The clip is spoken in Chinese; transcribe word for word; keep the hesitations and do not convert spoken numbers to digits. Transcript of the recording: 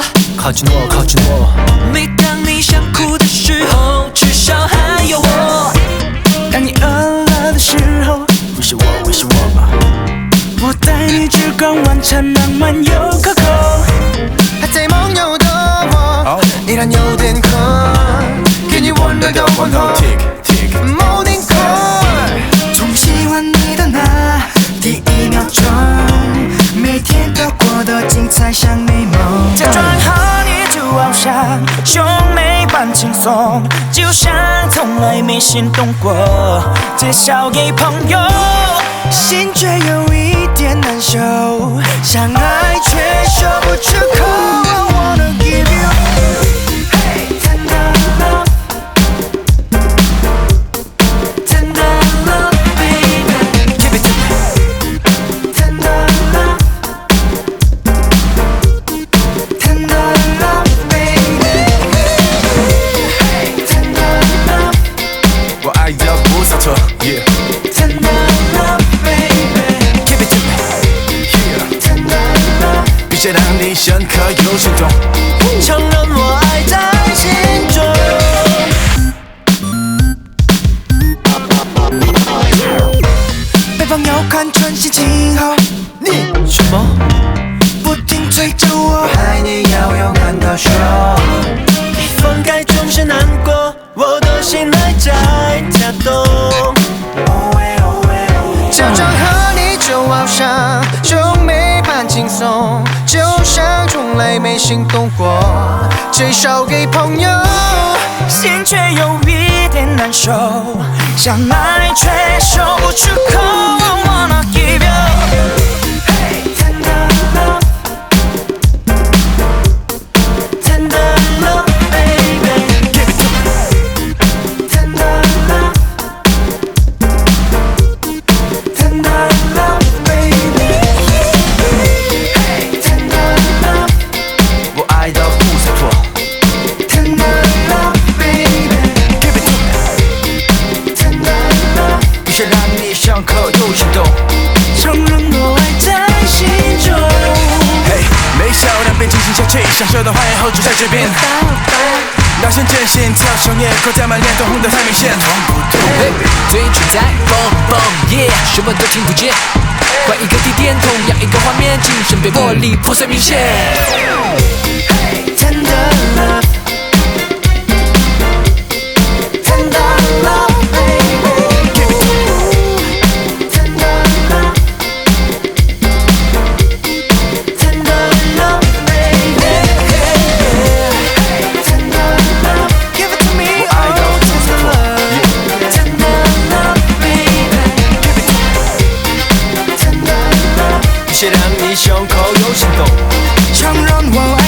靠近我，靠近我。每当你想哭的时候，至少还有我。当你饿了的时候，不是我，会是我吧？我带你去逛晚餐，浪漫又可口。 还在梦游的我，依然有点渴，给你温热的问候。Morning call， 从喜欢你的那第一秒钟，每天都过得精彩像美梦。假装和你就好像兄妹般轻松，就像从来没心动过。介绍给朋友，心却有一点难受，想爱却说不出口。I wanna give you tender love, tender love, baby. Give it to me. Tender love, tender love, baby. Tender love, 我爱的不洒脱 ，Yeah。 Tender love, baby. Give it to me. Tender love. 并且让你深刻又心动， 承认我爱在心中。北方要看春夏静候，你什么？不停追着我， 爱你要勇敢的说。 分开总是难过，我的心还在跳动。 假装和你就好像兄妹般轻松，就像从来没心动过。介绍给朋友， 心却有一点难受，想爱却说不出口。I wanna give you tender love, tender love, baby. Give it to me. Tender love, tender love, baby. Tender love, 我爱的不洒脱， tender love, baby. Give it to me. Tender love, 并且让你深刻又心动。 承认我爱在心中。 嘿，微笑两边进行下去，享受的花言后就在这边。那瞬间心跳熊野，口在满脸都红得太明显。 嘿，嘴唇在蹦蹦耶，什么都听不见。换一个地点，同样一个画面，精神被玻璃破碎明显。 Tender love, tender love, baby. Give it to me. Tender love, tender love, baby. Tender love, give it to me. Oh, tender love, tender love, baby. Give it to me. Tender love, 并且让你胸口有心动。 承认我